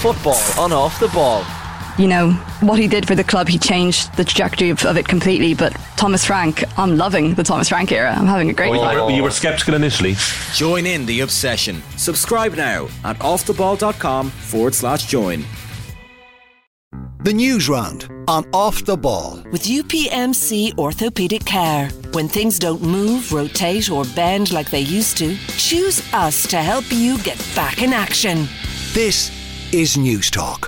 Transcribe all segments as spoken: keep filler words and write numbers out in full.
Football on Off the Ball. You know, what he did for the club, he changed the trajectory of, of it completely. But Thomas Frank, I'm loving the Thomas Frank era. I'm having a great oh, time. You were, you were sceptical initially. Join in the obsession. Subscribe now at offtheball.com forward slash join. The News Round on Off the Ball. With U P M C Orthopaedic Care. When things don't move, rotate or bend like they used to, choose us to help you get back in action. This is News Talk.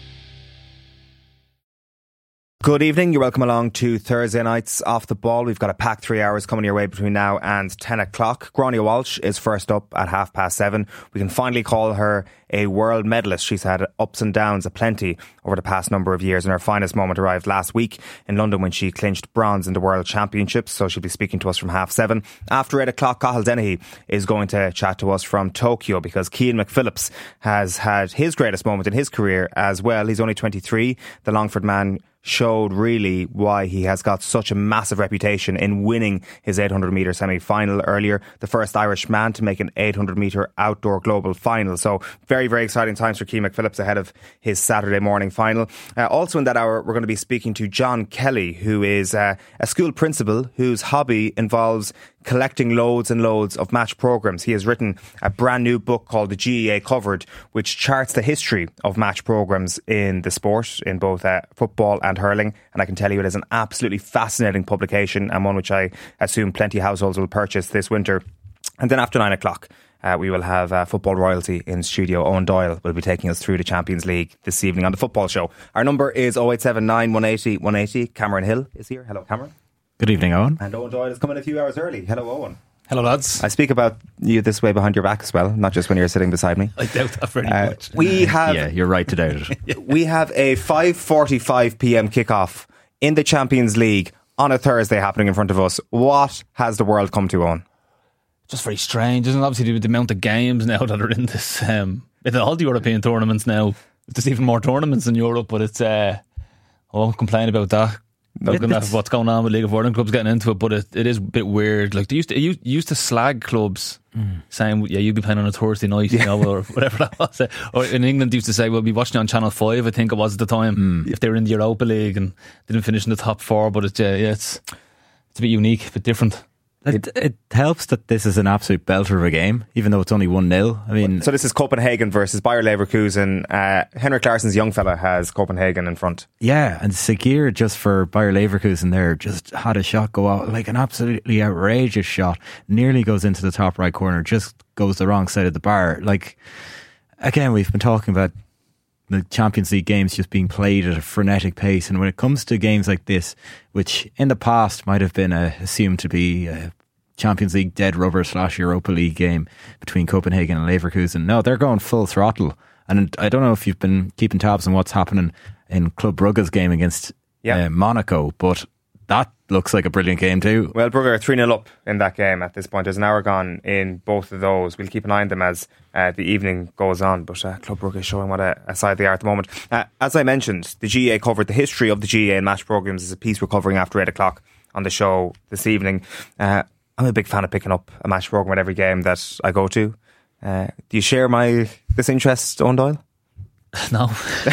Good evening, you're welcome along to Thursday night's Off the Ball. We've got a packed three hours coming your way between now and ten o'clock. Gráinne Walsh is first up at half past seven. We can finally call her a world medalist. She's had ups and downs aplenty over the past number of years, and her finest moment arrived last week in London when she clinched bronze in the World Championships. So she'll be speaking to us from half seven. After eight o'clock, Cathal Dennehy is going to chat to us from Tokyo because Cian McPhillips has had his greatest moment in his career as well. He's only twenty-three. The Longford man showed really why he has got such a massive reputation in winning his eight hundred metre semi-final earlier. The first Irish man to make an eight hundred metre outdoor global final. So very, very exciting times for Cian McPhillips ahead of his Saturday morning final. Uh, also in that hour, we're going to be speaking to John Kelly, who is uh, a school principal whose hobby involves collecting loads and loads of match programmes. He has written a brand new book called The G A A Covered, which charts the history of match programmes in the sport, in both uh, football and hurling. And I can tell you it is an absolutely fascinating publication, and one which I assume plenty of households will purchase this winter. And then after nine o'clock, uh, we will have uh, football royalty in studio. Owen Doyle will be taking us through the Champions League this evening on the Football Show. Our number is oh eight seven nine, one eight oh, one eight oh. Cameron Hill is here. Hello, Cameron. Good evening, Owen. And Owen Doyle is coming a few hours early. Hello, Owen. Hello, lads. I speak about you this way behind your back as well, not just when you're sitting beside me. I doubt that very uh, much. We have, yeah, you're right to doubt it. yeah. We have a five forty-five p.m. kickoff in the Champions League on a Thursday happening in front of us. What has the world come to, Owen? Just very strange, isn't it? Obviously, with the amount of games now that are in this, um, in all the European tournaments now, there's even more tournaments in Europe, but it's, uh, I won't complain about that. Looking at what's going on with League of Ireland clubs getting into it, but it, it is a bit weird. Like they used to, you used to slag clubs mm. saying, "Yeah, you'd be playing on a Thursday night," you know, or whatever that was. Or in England, they used to say, "We'll be watching on Channel Five." I think it was at the time mm. if they were in the Europa League and didn't finish in the top four. But it's uh, yeah, it's it's a bit unique, a bit different. It, it helps that this is an absolute belter of a game, even though it's only one nil. I mean, so this is Copenhagen versus Bayer Leverkusen. Uh, Henrik Larsson's young fella has Copenhagen in front. Yeah, and Sagir, just for Bayer Leverkusen there, just had a shot go out, like an absolutely outrageous shot. Nearly goes into the top right corner, just goes the wrong side of the bar. Like, again, we've been talking about the Champions League games just being played at a frenetic pace, and when it comes to games like this, which in the past might have been uh, assumed to be a Champions League dead rubber slash Europa League game between Copenhagen and Leverkusen, no, they're going full throttle. And I don't know if you've been keeping tabs on what's happening in Club Brugge's game against yeah. uh, Monaco, but that looks like a brilliant game too. Well, Brugge are three nil up in that game at this point. There's an hour gone in both of those. We'll keep an eye on them as uh, the evening goes on. But uh, Club Brugge is showing what a, a side they are at the moment. Uh, as I mentioned, the G A A Covered, the history of the G A A and match programmes is a piece we're covering after eight o'clock on the show this evening. Uh, I'm a big fan of picking up a match programme at every game that I go to. Uh, do you share my this interest, Owen Doyle? No.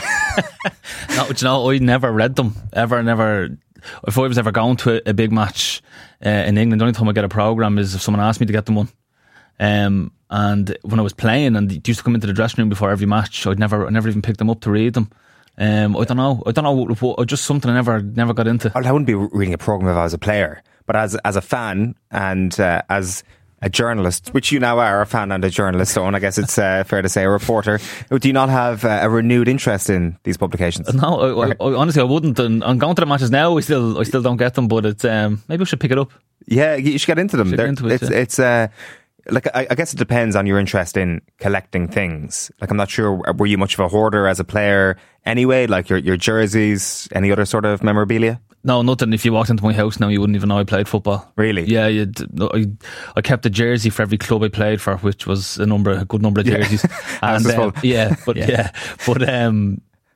No, you know, I never read them. Ever, never... If I was ever going to a, a big match uh, in England, the only time I get a programme is if someone asked me to get them one. Um, and when I was playing and they used to come into the dressing room before every match, I'd never, I never even picked them up to read them. Um, I don't know. I don't know. What, just something I never, never got into. Well, I wouldn't be reading a programme if I was a player, but as as a fan and uh, as a journalist, which you now are, a fan and a journalist, so I guess it's uh, fair to say a reporter, do you not have uh, a renewed interest in these publications? No, I, I, I, honestly I wouldn't. And I'm going to the matches now, I still I still don't get them, but it's um, maybe I should pick it up. Yeah, you should get into them. Get into it, it's yeah. it's uh, like I, I guess it depends on your interest in collecting things. Like I'm not sure, were you much of a hoarder as a player anyway? Like your your jerseys, any other sort of memorabilia? No, nothing. If you walked into my house now, you wouldn't even know I played football. Really? Yeah, you'd, I, I kept a jersey for every club I played for, which was a number, a good number of jerseys. Yeah. and um, yeah, but yeah. yeah, but um,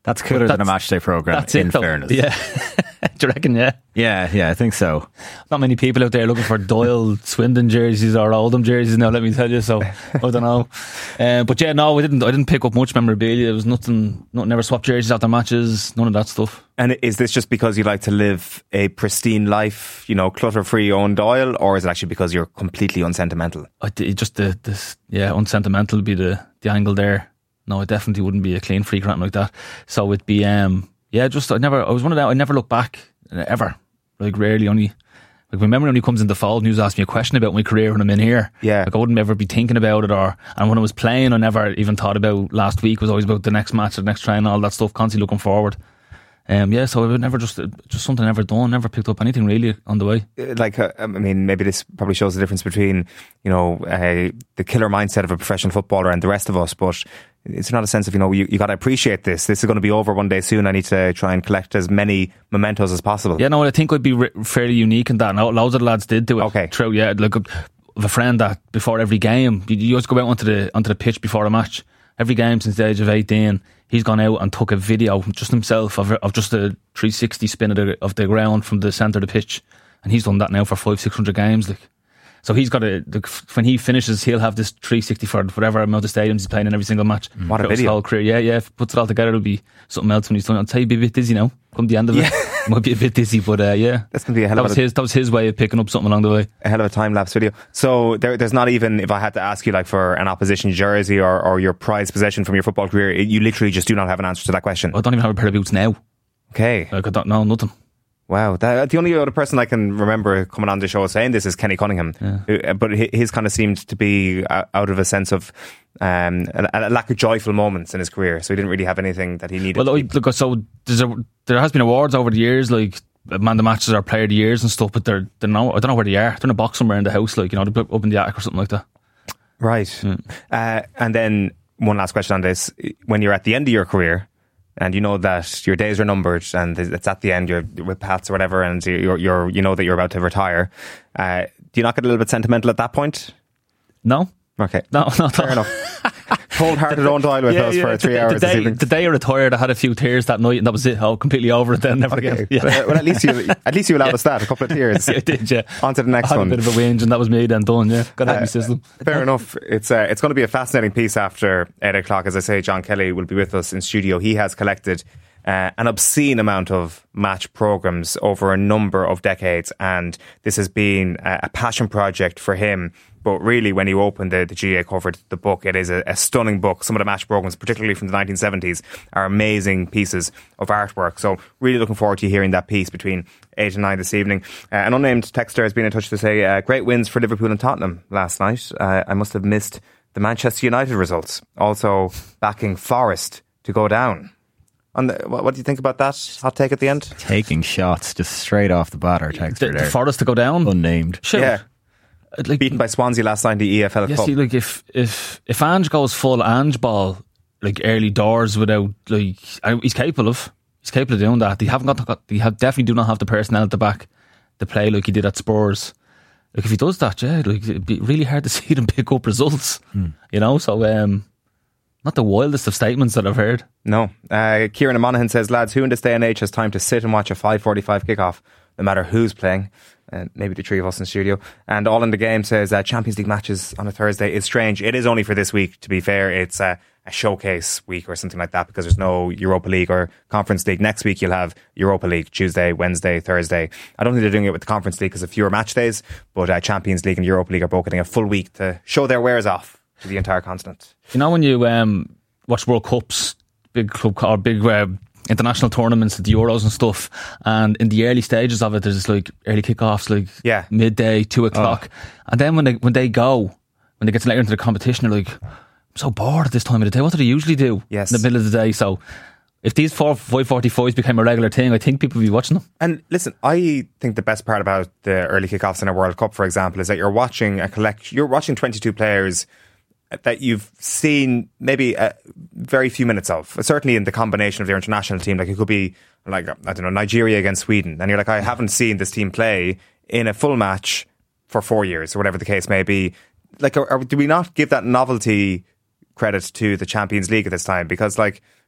That's cooler That's- than a match day program. That's in it, though. fairness, Yeah. Do you reckon? Yeah. yeah, yeah, I think so. Not many people out there looking for Doyle, Swindon jerseys or Oldham jerseys now, let me tell you. So I don't know. Uh, but yeah, no, I didn't. I didn't pick up much memorabilia. There was nothing. Nothing. Never swapped jerseys after matches. None of that stuff. And is this just because you like to live a pristine life, you know, clutter-free Owen Doyle, or is it actually because you're completely unsentimental? I it just the this yeah unsentimental would be the the angle there. No, it definitely wouldn't be a clean freak or anything like that. So it'd be um yeah, just I never I was one of that. I never look back ever. Like rarely. Only like my memory only comes into fold. And you ask me a question about my career when I'm in here. Yeah, like I wouldn't ever be thinking about it. Or and when I was playing, I never even thought about last week. It was always about the next match, the next training, all that stuff. Constantly looking forward. Um, yeah, so I would never just just something I never done, never picked up anything really on the way. Like, uh, I mean, maybe this probably shows the difference between, you know, uh, the killer mindset of a professional footballer and the rest of us. But it's not a sense of, you know, you, you got to appreciate this. This is going to be over one day soon. I need to try and collect as many mementos as possible. Yeah, no, I think I'd be re- fairly unique in that. And loads of the lads did do it. Okay, true. Yeah, like I've a friend that before every game, you, you just go out onto the onto the pitch before a match. Every game since the age of eighteen, he's gone out and took a video just himself of, of just a three sixty spin of the, of the ground from the centre of the pitch, and he's done that now for five six hundred games. Like, so he's got a like, when he finishes, he'll have this three sixty for whatever amount of stadiums he's playing in every single match. Mm. What a Throughout his video! whole career, yeah, yeah. If he puts it all together, it'll be something else when he's done. I'd say he'd be a bit dizzy now. Come the end of yeah. it, might be a bit dizzy, but uh, yeah, that's gonna be a hell that of was a his that was his way of picking up something along the way. A hell of a time lapse video. So there, there's not even, if I had to ask you like for an opposition jersey or, or your prized possession from your football career, you literally just do not have an answer to that question. I don't even have a pair of boots now. Okay, like I don't know nothing. Wow, that, the only other person I can remember coming on the show saying this is Kenny Cunningham, yeah. who, but his kind of seemed to be out of a sense of um, a, a lack of joyful moments in his career, so he didn't really have anything that he needed. Well, look, so there's a, there has been awards over the years, like man of the matches or player of the years and stuff, but they're they're no, I don't know where they are. They're in a box somewhere in the house, like you know, they're up in the attic or something like that. Right, yeah. uh, and then one last question on this: when you're at the end of your career, and you know that your days are numbered and it's at the end, you're with Pats or whatever, and you're, you're you know that you're about to retire, uh, do you not get a little bit sentimental at that point? No. Okay. No, not fair enough. Cold-hearted Owen Doyle with yeah, us yeah. for three the, hours the day, this evening. The day I retired, I had a few tears that night, and that was it. Oh, completely over it then, never okay. again. Yeah. Well, well, at least you at least you allowed yeah. us that, a couple of tears. Yeah, I did, yeah. On to the next I had one. a bit of a whinge, and that was me then done, yeah. Got out of my system. Fair enough. It's uh, it's going to be a fascinating piece after eight o'clock. As I say, John Kelly will be with us in studio. He has collected Uh, an obscene amount of match programmes over a number of decades, and this has been a, a passion project for him. But really, when you open the, the G A cover to the book, it is a, a stunning book. Some of the match programmes, particularly from the nineteen seventies, are amazing pieces of artwork. So really looking forward to hearing that piece between eight and nine this evening. Uh, an unnamed texter has been in touch to say, uh, great wins for Liverpool and Tottenham last night. Uh, I must have missed the Manchester United results. Also backing Forest to go down. On the, what, what do you think about that hot take at the end? Taking shots just straight off the bat, our texter The, the there. Forest to go down? Unnamed. Sure. Yeah. Like, beaten by Swansea last night in the E F L yeah, Cup. see, like if if if Ange goes full Ange ball, like early doors without like I, he's capable of he's capable of doing that. They haven't got, got they have definitely do not have the personnel at the back to play like he did at Spurs. Like if he does that, yeah, like it'd be really hard to see them pick up results. Hmm. You know, so um, not the wildest of statements that I've heard. No. Uh, Kieran Monaghan says, lads, who in this day and age has time to sit and watch a five forty-five kickoff, no matter who's playing? Uh, maybe the three of us in studio. And All in the Game says, uh, Champions League matches on a Thursday is strange. It is only for this week, to be fair. It's uh, a showcase week or something like that, because there's no Europa League or Conference League. Next week you'll have Europa League, Tuesday, Wednesday, Thursday. I don't think they're doing it with the Conference League because of fewer match days, but uh, Champions League and Europa League are both getting a full week to show their wares off to the entire continent. You know when you um, watch World Cups, big club or big uh, international tournaments, the Euros and stuff, and in the early stages of it, there's like early kickoffs, like yeah. midday, two o'clock, oh. and then when they when they go, when they get later into the competition, they're like, I'm so bored at this time of the day. What do they usually do yes. in the middle of the day? So if these four five forty-fives became a regular thing, I think people would be watching them. And listen, I think the best part about the early kickoffs in a World Cup, for example, is that you're watching a collect. You're watching twenty-two players that you've seen maybe uh, very few minutes of. Certainly in the combination of their international team, like it could be like I don't know Nigeria against Sweden, and you're like, I haven't seen this team play in a full match for four years or whatever the case may be. Like, are, are, do we not give that novelty credit to the Champions League at this time? Because like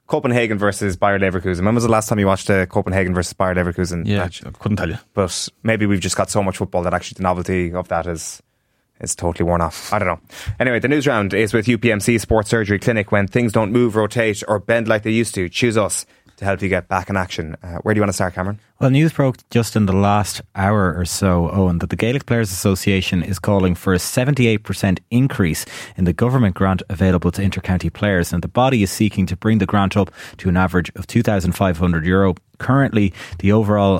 Copenhagen versus Bayer Leverkusen. When was the last time you watched a Copenhagen versus Bayer Leverkusen Yeah, match? I couldn't tell you. But maybe we've just got so much football that actually the novelty of that is is totally worn off. I don't know. Anyway, the news round is with U P M C Sports Surgery Clinic. When things don't move, rotate or bend like they used to, choose us to help you get back in action. Uh, where do you want to start, Cameron? Well, news broke just in the last hour or so, Owen, that the Gaelic Players Association is calling for a seventy-eight percent increase in the government grant available to intercounty players, and the body is seeking to bring the grant up to an average of two thousand five hundred euro. Currently, the overall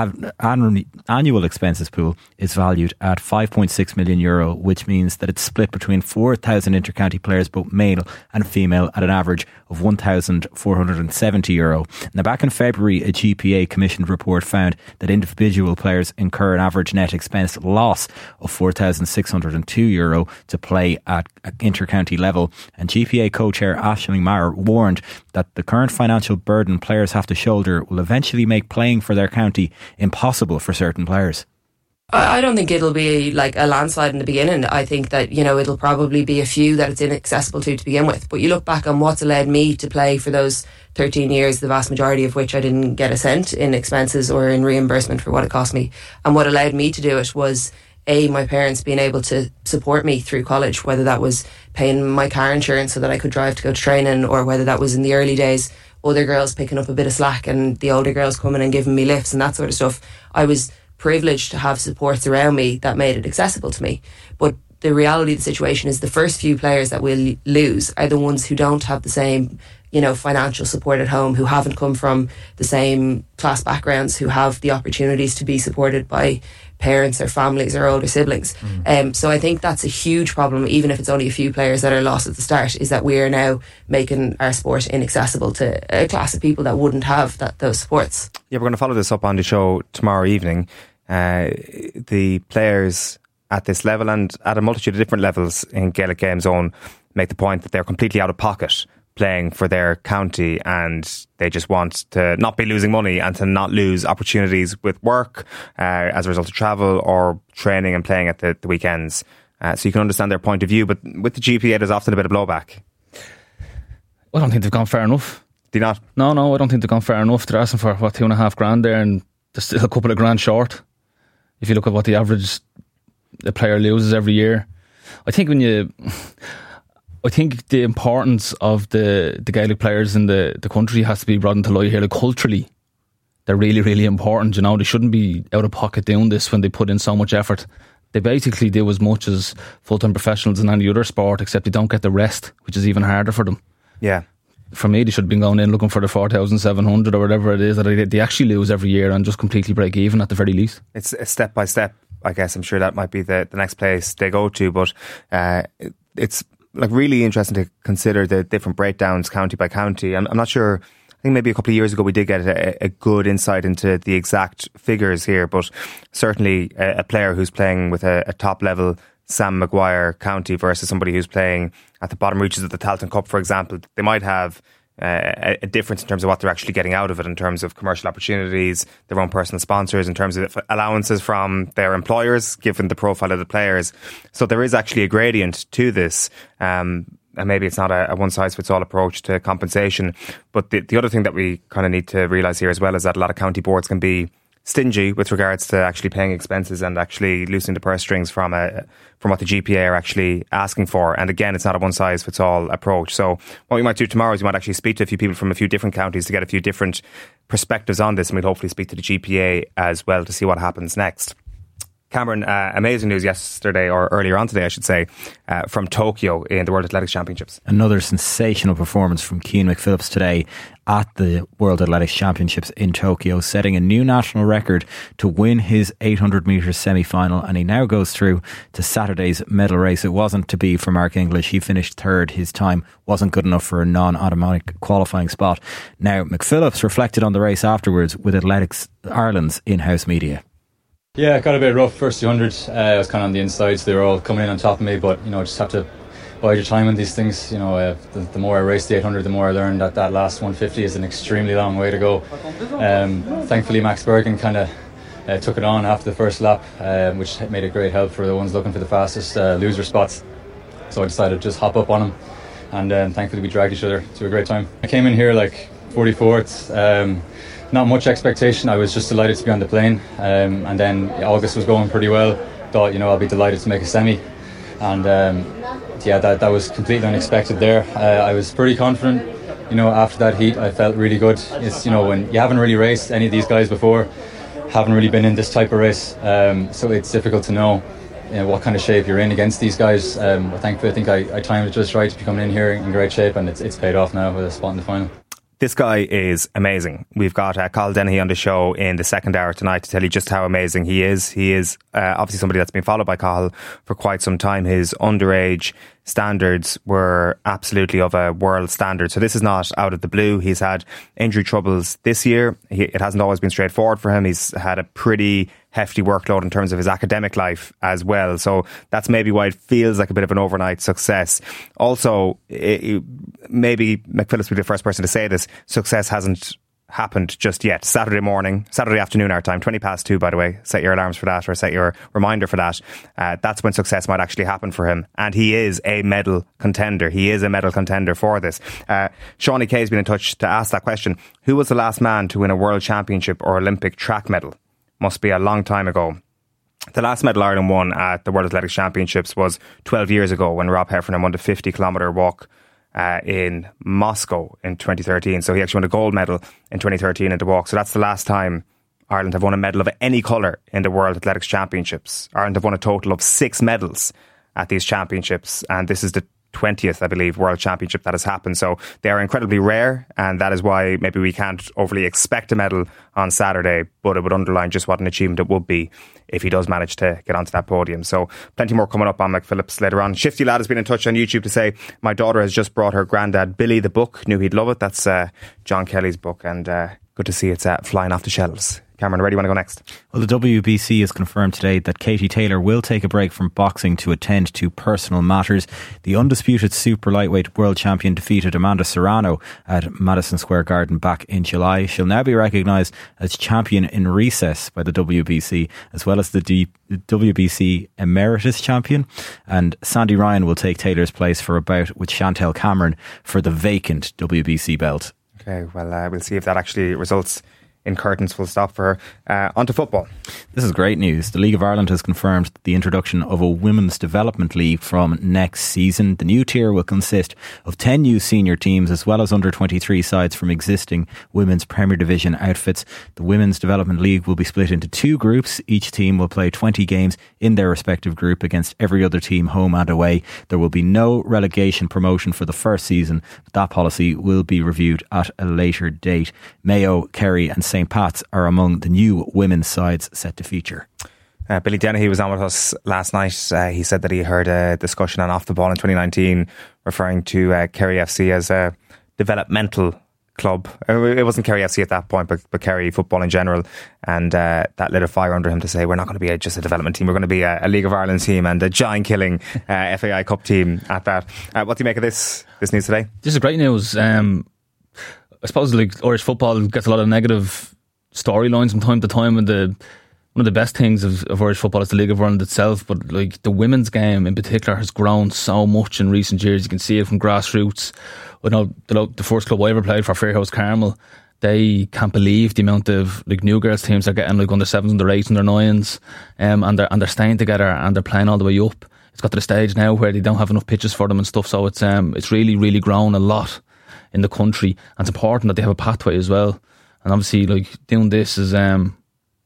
annual expenses pool is valued at five point six million euro, which means that it's split between four thousand intercounty players, both male and female, at an average of one thousand four hundred seventy euro. Now, back in February, a G P A commissioned report found that individual players incur an average net expense loss of four thousand six hundred two euro to play at intercounty level. And G P A co-chair Aisling Maher warned that the current financial burden players have to shoulder will eventually make playing for their county impossible for certain players. I don't think it'll be like a landslide in the beginning. I think that, you know, it'll probably be a few that it's inaccessible to to begin with. But you look back on what's allowed me to play for those thirteen years, the vast majority of which I didn't get a cent in expenses or in reimbursement for what it cost me. And what allowed me to do it was, A, my parents being able to support me through college, whether that was paying my car insurance so that I could drive to go to training, or whether that was in the early days other girls picking up a bit of slack and the older girls coming and giving me lifts and that sort of stuff. I was privileged to have supports around me that made it accessible to me. But the reality of the situation is the first few players that we'll lose are the ones who don't have the same, you know, financial support at home, who haven't come from the same class backgrounds, who have the opportunities to be supported by parents or families or older siblings. Mm. Um, so I think that's a huge problem, even if it's only a few players that are lost at the start, is that we are now making our sport inaccessible to a class of people that wouldn't have that those supports. Yeah, we're going to follow this up on the show tomorrow evening. Uh, the players at this level and at a multitude of different levels in Gaelic Game Zone make the point that they're completely out of pocket playing for their county, and they just want to not be losing money and to not lose opportunities with work uh, as a result of travel or training and playing at the, the weekends. Uh, so you can understand their point of view, but with the G P A there's often a bit of blowback. I don't think they've gone far enough. Do you not? No, no, I don't think they've gone far enough. They're asking for, what, two and a half grand there, and there's still a couple of grand short. If you look at what the average the player loses every year. I think when you... I think the importance of the, the Gaelic players in the, the country has to be brought into light here. Like, culturally, they're really, really important. You know, they shouldn't be out of pocket doing this when they put in so much effort. They basically do as much as full-time professionals in any other sport, except they don't get the rest, which is even harder for them. Yeah. For me, they should have been going in looking for the four thousand seven hundred or whatever it is that they, they actually lose every year, and just completely break even at the very least. It's a step by step, I guess. I'm sure that might be the, the next place they go to, but uh, it's like really interesting to consider the different breakdowns county by county. I'm, I'm not sure. I think maybe a couple of years ago we did get a, a good insight into the exact figures here, but certainly a, a player who's playing with a, a top level Sam Maguire county versus somebody who's playing at the bottom reaches of the Tailteann Cup, for example, they might have uh, a, a difference in terms of what they're actually getting out of it, in terms of commercial opportunities, their own personal sponsors, in terms of allowances from their employers, given the profile of the players. So there is actually a gradient to this. Um, and maybe it's not a, a one-size-fits-all approach to compensation. But the, the other thing that we kind of need to realise here as well is that a lot of county boards can be stingy with regards to actually paying expenses and actually loosening the purse strings from a, from what the G P A are actually asking for. And again, it's not a one-size-fits-all approach. So what we might do tomorrow is we might actually speak to a few people from a few different counties to get a few different perspectives on this, and we'll hopefully speak to the G P A as well to see what happens next. Cameron, uh, amazing news yesterday, or earlier on today, I should say, uh, from Tokyo in the World Athletics Championships. Another sensational performance from Cian McPhillips today at the World Athletics Championships in Tokyo, setting a new national record to win his eight hundred metres semi-final, and he now goes through to Saturday's medal race. It wasn't to be for Mark English. He finished third. His time wasn't good enough for a non-automatic qualifying spot. Now, McPhillips reflected on the race afterwards with Athletics Ireland's in-house media. Yeah, it got a bit rough first two hundred. Uh, I was kind of on the inside, so they were all coming in on top of me, but you know, just have to bide your time on these things. You know, uh, the, the more I raced the eight hundred, the more I learned that that last one fifty is an extremely long way to go. Um, thankfully, Max Bergen kind of uh, took it on after the first lap, uh, which made a great help for the ones looking for the fastest uh, loser spots. So I decided to just hop up on him, and um, thankfully we dragged each other to a great time. I came in here like forty-fourth, um, not much expectation. I was just delighted to be on the plane, um, and then August was going pretty well. Thought, you know, I'll be delighted to make a semi, and um, yeah, that, that was completely unexpected there. Uh, I was pretty confident, you know, after that heat. I felt really good. It's, you know, when you haven't really raced any of these guys before, haven't really been in this type of race, um, so it's difficult to know, you know, what kind of shape you're in against these guys. Um, but thankfully I think I, I timed it just right to be coming in here in great shape, and it's, it's paid off now with a spot in the final. This guy is amazing. We've got uh, Cathal Dennehy on the show in the second hour tonight to tell you just how amazing he is. He is uh, obviously somebody that's been followed by Cathal for quite some time. His underage standards were absolutely of a world standard. So this is not out of the blue. He's had injury troubles this year. He, it hasn't always been straightforward for him. He's had a pretty hefty workload in terms of his academic life as well. So that's maybe why it feels like a bit of an overnight success. Also, it, it, maybe McPhillips will be the first person to say this, success hasn't happened just yet. Saturday morning, Saturday afternoon our time, twenty past two, by the way. Set your alarms for that, or set your reminder for that. Uh, that's when success might actually happen for him. And he is a medal contender. He is a medal contender for this. Uh, Shawnee Kay's been in touch to ask that question. Who was the last man to win a world championship or Olympic track medal? Must be a long time ago. The last medal Ireland won at the World Athletics Championships was twelve years ago when Rob Heffernan won the fifty kilometre walk Uh, in Moscow in twenty thirteen. So he actually won a gold medal in twenty thirteen in the walk. So that's the last time Ireland have won a medal of any colour in the World Athletics Championships. Ireland have won a total of six medals at these championships, and this is the twentieth, I believe, World Championship that has happened. So they are incredibly rare, and that is why maybe we can't overly expect a medal on Saturday, but it would underline just what an achievement it would be if he does manage to get onto that podium. So plenty more coming up on McPhillips later on. Shifty Lad has been in touch on YouTube to say, my daughter has just brought her granddad Billy the book, knew he'd love it. That's uh, John Kelly's book, and uh, good to see it's uh, flying off the shelves. Cameron, where do you want to go next? Well, the W B C has confirmed today that Katie Taylor will take a break from boxing to attend to personal matters. The undisputed super lightweight world champion defeated Amanda Serrano at Madison Square Garden back in July. She'll now be recognised as champion in recess by the W B C, as well as the D- W B C emeritus champion. And Sandy Ryan will take Taylor's place for a bout with Chantel Cameron for the vacant W B C belt. Okay, well, uh, we'll see if that actually results in curtains full stop for her. Uh, on to football. This is great news. The League of Ireland has confirmed the introduction of a Women's Development League from next season. The new tier will consist of ten new senior teams as well as under twenty-three sides from existing Women's Premier Division outfits. The Women's Development League will be split into two groups. Each team will play twenty games in their respective group against every other team home and away. There will be no relegation promotion for the first season, but that policy will be reviewed at a later date. Mayo, Kerry and Saint Pat's are among the new women's sides set to feature. Uh, Billy Dennehy was on with us last night. Uh, he said that he heard a discussion on Off the Ball in twenty nineteen referring to uh, Kerry F C as a developmental club. It wasn't Kerry F C at that point, but, but Kerry football in general, and uh, that lit a fire under him to say, we're not going to be a, just a development team, we're going to be a, a League of Ireland team and a giant killing uh, F A I Cup team at that. Uh, what do you make of this this news today? This is great news. um I suppose like Irish football gets a lot of negative storylines from time to time, and the one of the best things of, of Irish football is the League of Ireland itself, but like the women's game in particular has grown so much in recent years. You can see it from grassroots. I know the, the first club I ever played for, Fairhouse Carmel, they can't believe the amount of like new girls teams they're getting, like under sevens, under eights, under nines, um, and they're and they're staying together and they're playing all the way up. It's got to the stage now where they don't have enough pitches for them and stuff, so it's um it's really really grown a lot in the country, and it's important that they have a pathway as well. And obviously, like doing this is um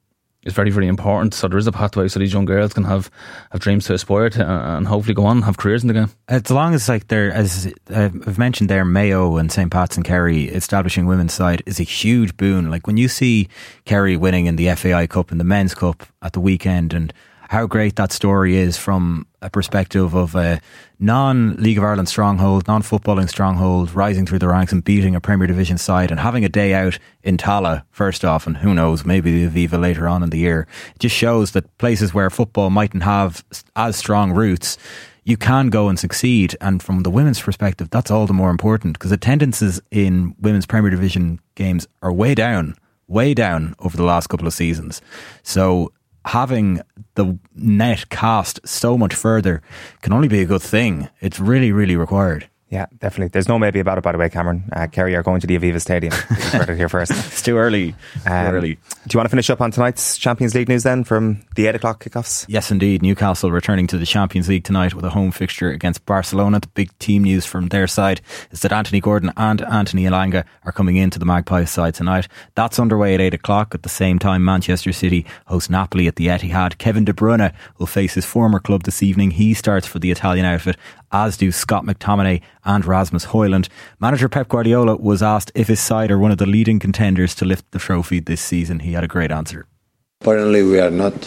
is very very important. So there is a pathway, so these young girls can have, have dreams to aspire to, and hopefully go on and have careers in the game. As long as like they're, as I've mentioned there, Mayo and Saint Pat's and Kerry establishing women's side is a huge boon. Like when you see Kerry winning in the F A I Cup and the Men's Cup at the weekend, and how great that story is from a perspective of a non-League of Ireland stronghold, non-footballing stronghold, rising through the ranks and beating a Premier Division side and having a day out in Tala first off, and who knows, maybe the Aviva later on in the year. It just shows that places where football mightn't have as strong roots, you can go and succeed. And from the women's perspective, that's all the more important, because attendances in women's Premier Division games are way down, way down over the last couple of seasons. So having the net cast so much further can only be a good thing. It's really, really required. Yeah, definitely. There's no maybe about it, by the way, Cameron. Uh, Kerry are going to the Aviva Stadium. You heard it here first. It's too early. Um, too early. Do you want to finish up on tonight's Champions League news then from the eight o'clock kickoffs? Yes, indeed. Newcastle returning to the Champions League tonight with a home fixture against Barcelona. The big team news from their side is that Anthony Gordon and Anthony Elanga are coming into the Magpies side tonight. That's underway at eight o'clock. At the same time, Manchester City host Napoli at the Etihad. Kevin De Bruyne will face his former club this evening. He starts for the Italian outfit, as do Scott McTominay and Rasmus Højlund. Manager Pep Guardiola was asked if his side are one of the leading contenders to lift the trophy this season. He had a great answer. Apparently we are not,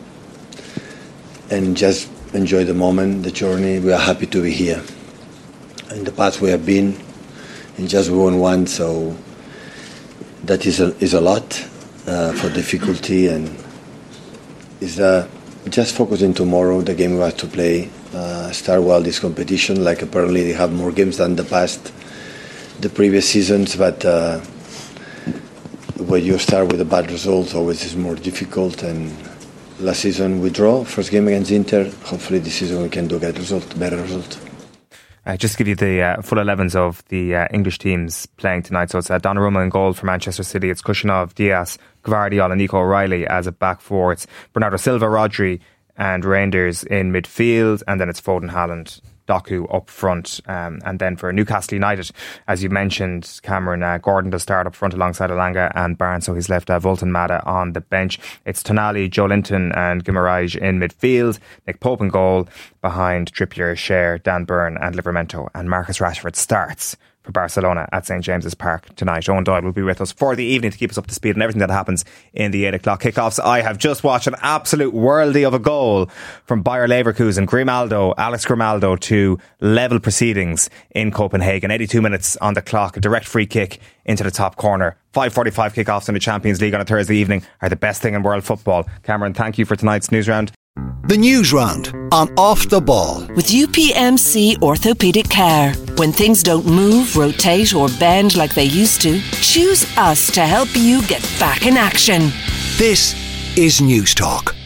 and just enjoy the moment, the journey. We are happy to be here. In the past we have been and just won one, so that is a, is a lot uh, for difficulty, and is uh, just focusing tomorrow, the game we have to play. Uh, start well this competition, like apparently they have more games than the past, the previous seasons, but uh, when you start with a bad result, always is more difficult. And last season we draw, first game against Inter. Hopefully this season we can do a good result, better result. Uh, just to give you the uh, full elevens of the uh, English teams playing tonight. So it's uh, Donnarumma in goal for Manchester City. It's Kushinov, Diaz, Gvardiol and Nico O'Reilly as a back four. It's Bernardo Silva, Rodri and Reinders in midfield, and then it's Foden, Haaland, Doku up front. Um, and then for Newcastle United, as you mentioned, Cameron, uh, Gordon does start up front alongside Elanga and Barnes, so he's left uh, Volton Mada on the bench. It's Tonali, Joe Linton and Guimarães in midfield, Nick Pope in goal, behind Trippier, Schär, Dan Burn and Livramento, and Marcus Rashford starts for Barcelona at St James's Park tonight. Owen Doyle will be with us for the evening to keep us up to speed on everything that happens in the eight o'clock kickoffs. I have just watched an absolute worldie of a goal from Bayer Leverkusen. Grimaldo, Alex Grimaldo, to level proceedings in Copenhagen. eighty-two minutes on the clock, a direct free kick into the top corner. five forty-five kickoffs in the Champions League on a Thursday evening are the best thing in world football. Cameron, thank you for tonight's news round. The News Round on Off the Ball. With U P M C Orthopedic Care. When things don't move, rotate or bend like they used to, choose us to help you get back in action. This is News Talk.